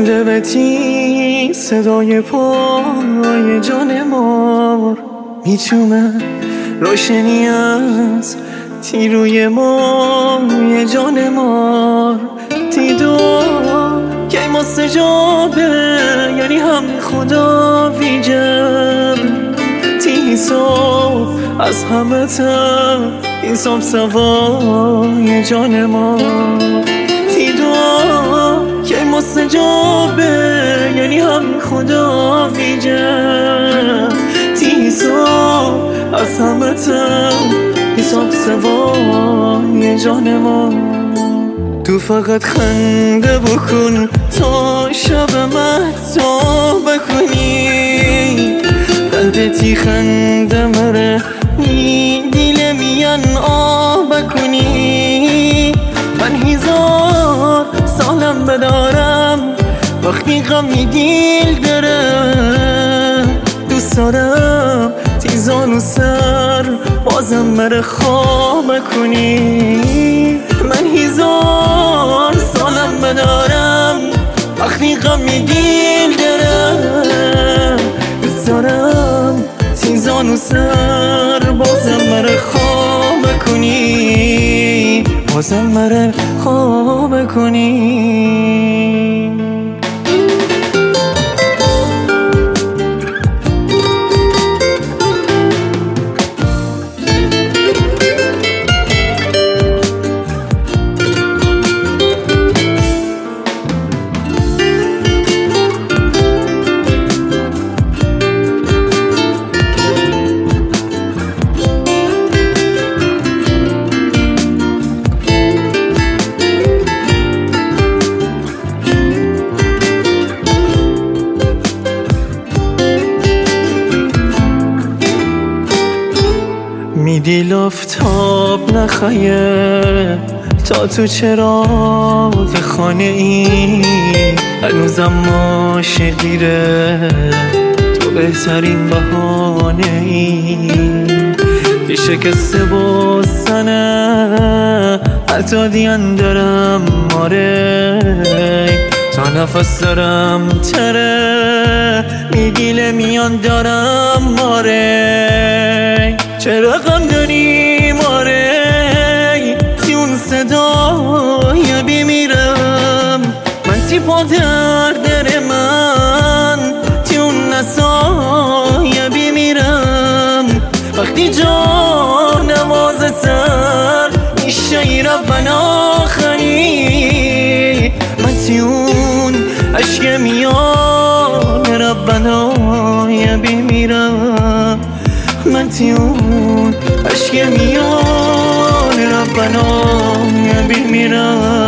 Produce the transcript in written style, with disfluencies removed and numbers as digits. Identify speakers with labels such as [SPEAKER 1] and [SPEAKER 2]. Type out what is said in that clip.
[SPEAKER 1] زنده بتی صدای پای جان مار میچومه روشنی از تیروی مای جان مار دیدو که مستجابه یعنی هم خدا ویجم تی صبح از همه تر این صبح سوای جان مار دیدو که مستجابه یعنی هم خدا ویجم تی صبح از همه تر حساب سوای جان ما تو فقط خنده بکن تا شب مهتاب بکنی قلبتی خنده مره دیل میان آب بکنی من هزار سالم بدارم وقتی غمی دیل داره دوست دارم تیزان و سر بازم مره خواب کنی من هزار سالم بدارم وقتی غمی دیل دارم دوست دارم تیزان و سر بازم مره خواب کنی بازم مره خواب کنی میدی آفتاب نخیه تا تو چراغ خانه ای هنوزم ماشه دیره تو بهترین بهانه ای دی شکسته بستنه حتی دیان دارم ماره تا نفس دارم تره میگیله میان دارم ماره چرا غم داری ماره تی اون صدای بیمیرم من تی پا در من تی اون نسای بیمیرم وقتی جان نواز سر میشه ربنا خنی من تی اون عشق میان ربنا بیمیرم من تیون عشق میان ربنا بیمیرم